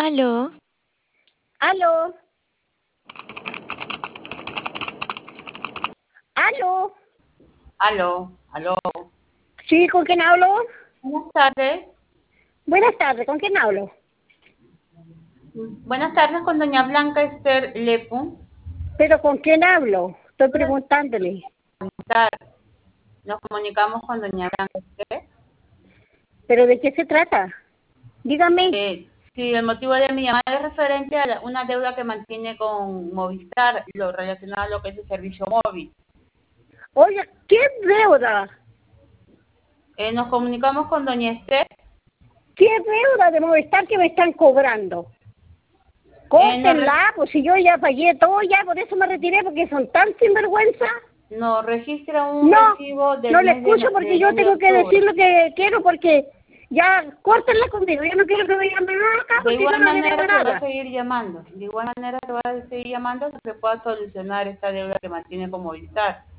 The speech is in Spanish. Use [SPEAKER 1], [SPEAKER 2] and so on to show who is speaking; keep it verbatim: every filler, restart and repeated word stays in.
[SPEAKER 1] Aló,
[SPEAKER 2] Aló, aló.
[SPEAKER 3] Aló, aló.
[SPEAKER 2] Sí, ¿con quién hablo?
[SPEAKER 3] Buenas tardes.
[SPEAKER 2] Buenas tardes, ¿con quién hablo?
[SPEAKER 3] Buenas tardes con doña Blanca Esther Lepu.
[SPEAKER 2] ¿Pero con quién hablo? Estoy preguntándole.
[SPEAKER 3] Buenas tardes. Nos comunicamos con doña Blanca Esther.
[SPEAKER 2] ¿Pero de qué se trata? Dígame.
[SPEAKER 3] Eh, sí, el motivo de mi llamada es referente a la- una deuda que mantiene con Movistar, lo relacionado a lo que es el servicio móvil.
[SPEAKER 2] Oye, ¿qué deuda?
[SPEAKER 3] Eh, nos comunicamos con doña Esther.
[SPEAKER 2] ¿Qué deuda de Movistar que me están cobrando?
[SPEAKER 3] Eh, nos, re-
[SPEAKER 2] Córtenla, pues si yo ya pagué todo ya, por eso me retiré, porque son tan sinvergüenza.
[SPEAKER 3] nos registra un
[SPEAKER 2] No,
[SPEAKER 3] recibo del
[SPEAKER 2] no le
[SPEAKER 3] mes de,
[SPEAKER 2] escucho
[SPEAKER 3] no-
[SPEAKER 2] porque
[SPEAKER 3] del
[SPEAKER 2] yo
[SPEAKER 3] mes de
[SPEAKER 2] tengo que
[SPEAKER 3] octubre.
[SPEAKER 2] decir lo que quiero, porque ya, córtenla conmigo. Yo no quiero que me llamen acá,
[SPEAKER 3] De
[SPEAKER 2] porque yo
[SPEAKER 3] igual
[SPEAKER 2] no le debo
[SPEAKER 3] manera te voy a
[SPEAKER 2] nada.
[SPEAKER 3] seguir llamando. De igual manera te voy a seguir llamando hasta que pueda solucionar esta deuda que mantiene con Movistar.